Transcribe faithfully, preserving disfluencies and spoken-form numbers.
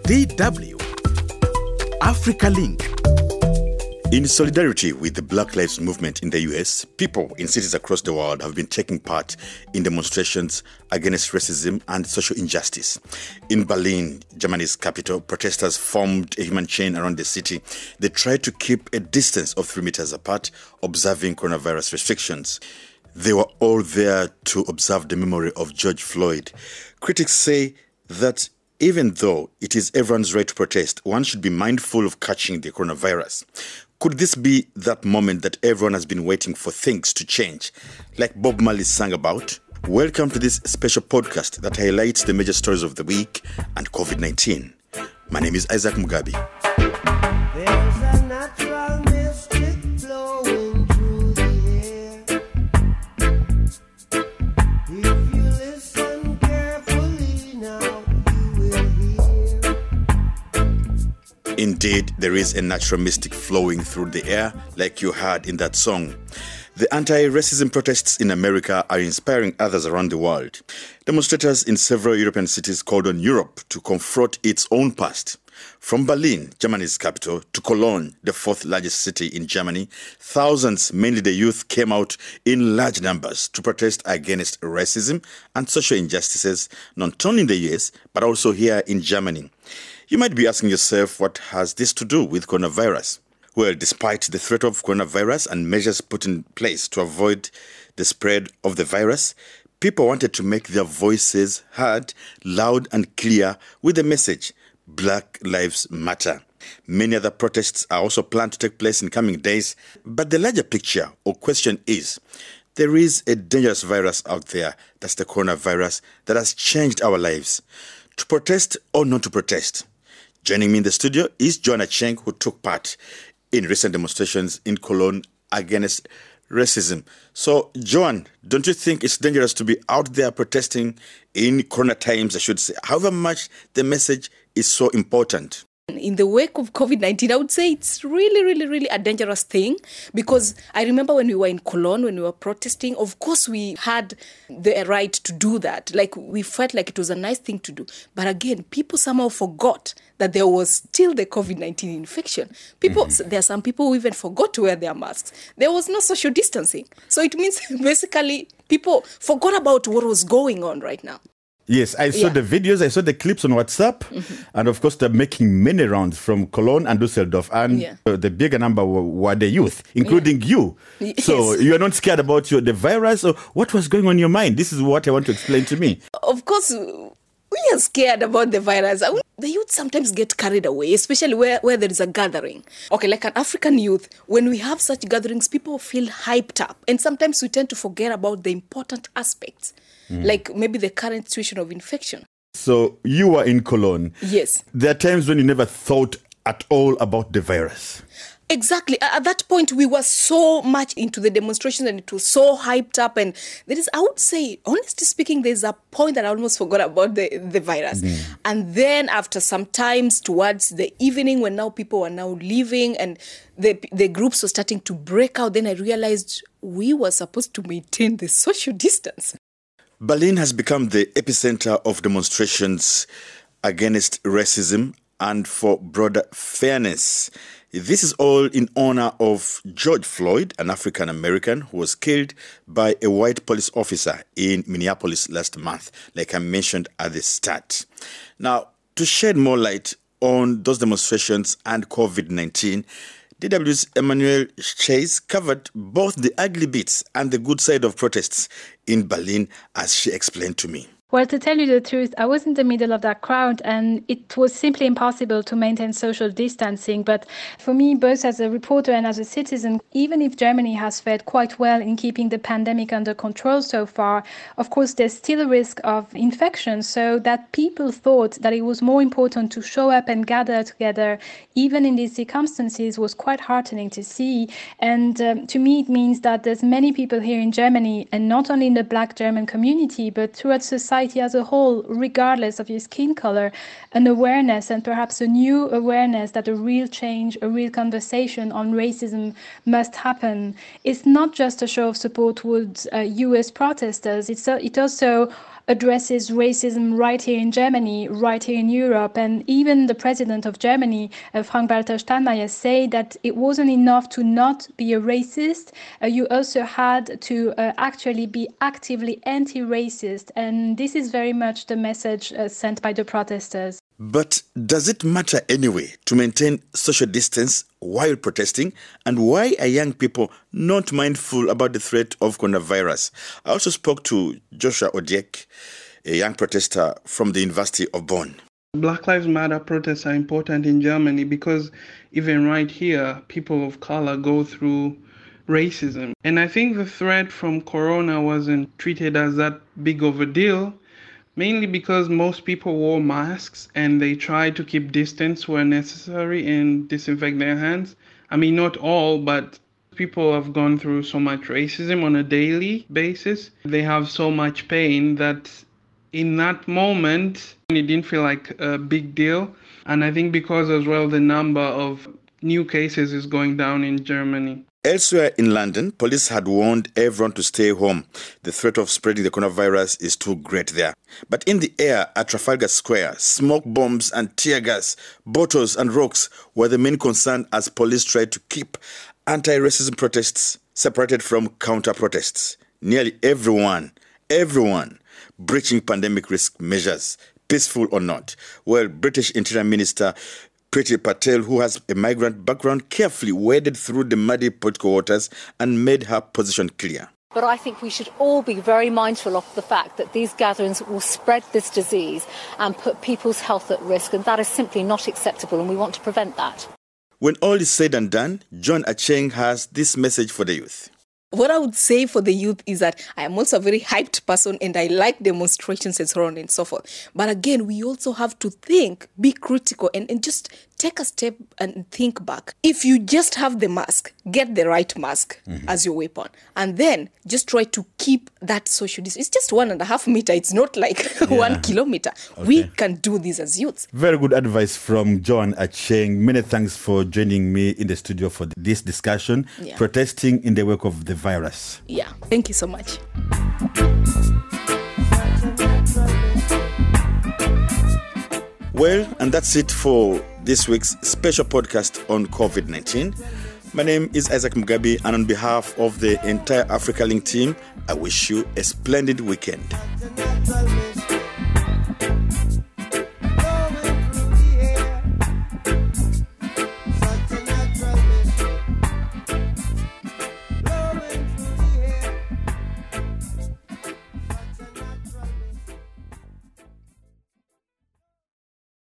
D W Africa Link. In solidarity with the Black Lives Movement in the U S, people in cities across the world have been taking part in demonstrations against racism and social injustice. In Berlin, Germany's capital, protesters formed a human chain around the city. They tried to keep a distance of three meters apart, observing coronavirus restrictions. They were all there to observe the memory of George Floyd. Critics say that even though it is everyone's right to protest, one should be mindful of catching the coronavirus. Could this be that moment that everyone has been waiting for things to change, like Bob Marley sang about? Welcome to this special podcast that highlights the major stories of the week and covid nineteen. My name is Isaac Mugabi. There's a natural mystic flowing through the air. If you listen carefully now, you will hear. Indeed, there is a natural mystic flowing through the air, like you heard in that song. The anti-racism protests in America are inspiring others around the world. Demonstrators in several European cities called on Europe to confront its own past. From Berlin, Germany's capital, to Cologne, the fourth largest city in Germany, thousands, mainly the youth, came out in large numbers to protest against racism and social injustices, not only in the U S, but also here in Germany. You might be asking yourself, what has this to do with coronavirus? Well, despite the threat of coronavirus and measures put in place to avoid the spread of the virus, people wanted to make their voices heard loud and clear with the message, Black Lives Matter. Many other protests are also planned to take place in coming days, but the larger picture or question is, there is a dangerous virus out there, that's the coronavirus, that has changed our lives. To protest or not to protest? Joining me in the studio is Joanna Cheng, who took part in recent demonstrations in Cologne against racism. So, Joan, don't you think it's dangerous to be out there protesting in corona times, I should say, however much the message is so important? In the wake of covid nineteen, I would say it's really, really, really a dangerous thing, because I remember when we were in Cologne, when we were protesting, of course we had the right to do that. Like, we felt like it was a nice thing to do. But again, people somehow forgot that there was still the covid nineteen infection. People, mm-hmm. There are some people who even forgot to wear their masks. There was no social distancing. So it means basically people forgot about what was going on right now. Yes, I saw yeah. the videos, I saw the clips on WhatsApp, mm-hmm. and of course they're making many rounds from Cologne and Dusseldorf, and yeah. uh, the bigger number were, were the youth, including yeah. you. Yes. So you're not scared about your, the virus, or what was going on in your mind? This is what I want to explain to me. Of course, we are scared about the virus. The youth sometimes get carried away, especially where, where there is a gathering. Okay, like an African youth, when we have such gatherings, people feel hyped up, and sometimes we tend to forget about the important aspects. Mm. Like maybe the current situation of infection. So you were in Cologne. Yes. There are times when you never thought at all about the virus. Exactly. At that point, we were so much into the demonstrations and it was so hyped up. And there is, I would say, honestly speaking, there's a point that I almost forgot about the, the virus. Mm. And then after some times towards the evening, when now people are now leaving and the, the groups were starting to break out, then I realized we were supposed to maintain the social distance. Berlin has become the epicenter of demonstrations against racism and for broader fairness. This is all in honor of George Floyd, an African-American who was killed by a white police officer in Minneapolis last month, like I mentioned at the start. Now, to shed more light on those demonstrations and covid nineteen, D W's Emmanuel Chase covered both the ugly bits and the good side of protests in Berlin, as she explained to me. Well, to tell you the truth, I was in the middle of that crowd and it was simply impossible to maintain social distancing. But for me, both as a reporter and as a citizen, even if Germany has fared quite well in keeping the pandemic under control so far, of course, there's still a risk of infection. So that people thought that it was more important to show up and gather together, even in these circumstances, was quite heartening to see. And um, to me, it means that there's many people here in Germany, and not only in the Black German community, but throughout society as a whole, regardless of your skin color, an awareness and perhaps a new awareness that a real change, a real conversation on racism must happen. It's not just a show of support towards uh, U S protesters, it's a, it also addresses racism right here in Germany, right here in Europe. And even the president of Germany, uh, Frank-Walter Steinmeier, said that it wasn't enough to not be a racist. Uh, you also had to uh, actually be actively anti-racist. And this is very much the message uh, sent by the protesters. But does it matter anyway to maintain social distance while protesting? And why are young people not mindful about the threat of coronavirus? I also spoke to Joshua Odiek, a young protester from the University of Bonn. Black Lives Matter protests are important in Germany because even right here, people of color go through racism. And I think the threat from corona wasn't treated as that big of a deal, mainly because most people wore masks and they tried to keep distance where necessary and disinfect their hands. I mean, not all, but people have gone through so much racism on a daily basis. They have so much pain that in that moment, it didn't feel like a big deal. And I think because as well, the number of new cases is going down in Germany. Elsewhere in London, police had warned everyone to stay home. The threat of spreading the coronavirus is too great there. But in the air at Trafalgar Square, smoke bombs and tear gas, bottles and rocks were the main concern as police tried to keep anti-racism protests separated from counter-protests. Nearly everyone, everyone breaching pandemic risk measures, peaceful or not. Well, British Interior Minister Priti Patel, who has a migrant background, carefully waded through the muddy political waters and made her position clear. But I think we should all be very mindful of the fact that these gatherings will spread this disease and put people's health at risk, and that is simply not acceptable, and we want to prevent that. When all is said and done, John Acheng has this message for the youth. What I would say for the youth is that I am also a very hyped person and I like demonstrations and so on and so forth. But again, we also have to think, be critical and, and just take a step and think back. If you just have the mask, get the right mask mm-hmm. as your weapon. And then just try to keep that social distance. It's just one and a half meter. It's not like yeah. one kilometer. Okay. We can do this as youths. Very good advice from John Acheng. Many thanks for joining me in the studio for this discussion, yeah. protesting in the wake of the virus. Yeah, thank you so much. Well, and that's it for this week's special podcast on covid nineteen. My name is Isaac Mugabi, and on behalf of the entire Africa Link team, I wish you a splendid weekend.